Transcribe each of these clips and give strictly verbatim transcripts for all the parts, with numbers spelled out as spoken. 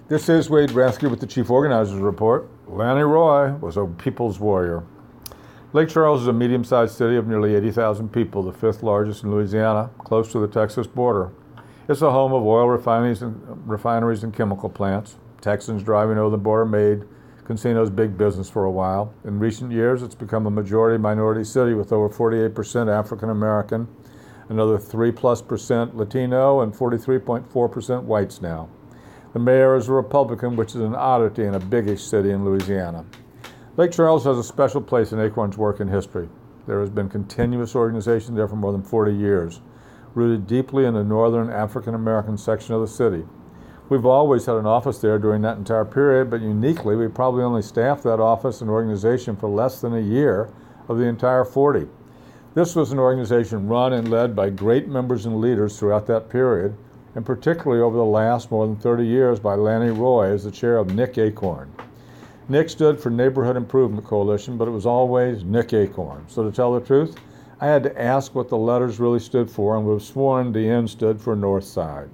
This is Wade Rathke with the Chief Organizers Report. Lanny Roy was a people's warrior. Lake Charles is a medium-sized city of nearly eighty thousand people, the fifth largest in Louisiana, close to the Texas border. It's a home of oil refineries and, refineries and chemical plants. Texans driving over the border made casinos big business for a while. In recent years, it's become a majority-minority city with over forty-eight percent African American, another three plus percent Latino, and forty-three point four percent whites now. The mayor is a Republican, which is an oddity in a biggish city in Louisiana. Lake Charles has a special place in Acorn's work and history. There has been continuous organization there for more than forty years, rooted deeply in the northern African American section of the city. We've always had an office there during that entire period, but uniquely, we probably only staffed that office and organization for less than a year of the entire forty. This was an organization run and led by great members and leaders throughout that period, and particularly over the last more than thirty years by Lanny Roy as the chair of N I C Acorn. N I C stood for Neighborhood Improvement Coalition, but it was always N I C Acorn. So to tell the truth, I had to ask what the letters really stood for, and would have sworn the N stood for North Side.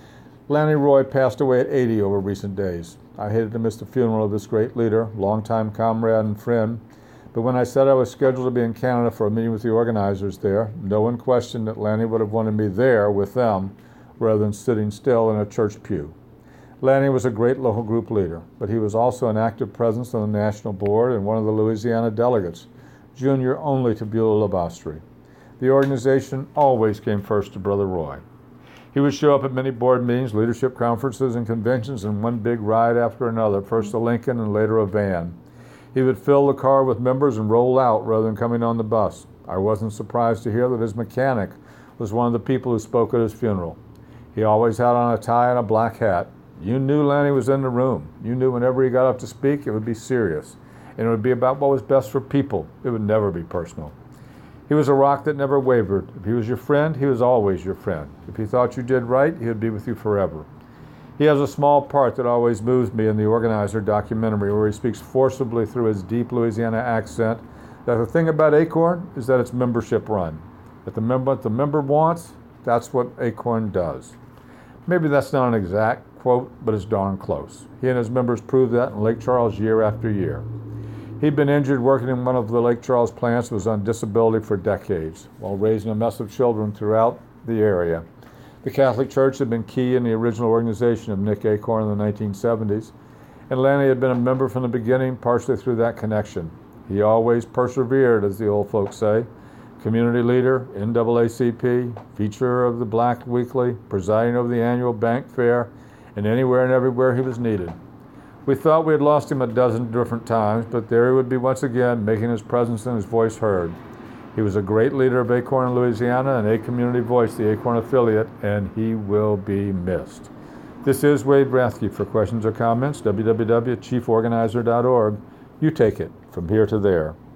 Lanny Roy passed away at eighty over recent days. I hated to miss the funeral of this great leader, longtime comrade and friend, but when I said I was scheduled to be in Canada for a meeting with the organizers there, no one questioned that Lanny would have wanted me there with them rather than sitting still in a church pew. Lanny was a great local group leader, but he was also an active presence on the national board and one of the Louisiana delegates, junior only to Beulah Labastri. The organization always came first to Brother Roy. He would show up at many board meetings, leadership conferences, and conventions in one big ride after another, first a Lincoln and later a van. He would fill the car with members and roll out rather than coming on the bus. I wasn't surprised to hear that his mechanic was one of the people who spoke at his funeral. He always had on a tie and a black hat. You knew Lanny was in the room. You knew whenever he got up to speak, it would be serious. And it would be about what was best for people. It would never be personal. He was a rock that never wavered. If he was your friend, he was always your friend. If he thought you did right, he would be with you forever. He has a small part that always moves me in the Organizer documentary, where he speaks forcibly through his deep Louisiana accent that the thing about Acorn is that it's membership run. If the member, what the member wants, that's what Acorn does. Maybe that's not an exact quote, but it's darn close. He and his members proved that in Lake Charles year after year. He'd been injured working in one of the Lake Charles plants, was on disability for decades, while raising a mess of children throughout the area. The Catholic Church had been key in the original organization of N I C Acorn in the nineteen seventies, and Lanny had been a member from the beginning, partially through that connection. He always persevered, as the old folks say. Community leader, N double A C P, feature of the Black Weekly, presiding over the annual bank fair, and anywhere and everywhere he was needed. We thought we had lost him a dozen different times, but there he would be once again, making his presence and his voice heard. He was a great leader of Acorn, Louisiana, and A Community Voice, the Acorn affiliate, and he will be missed. This is Wade Rathke. For questions or comments, w w w dot chief organizer dot org. You take it from here to there.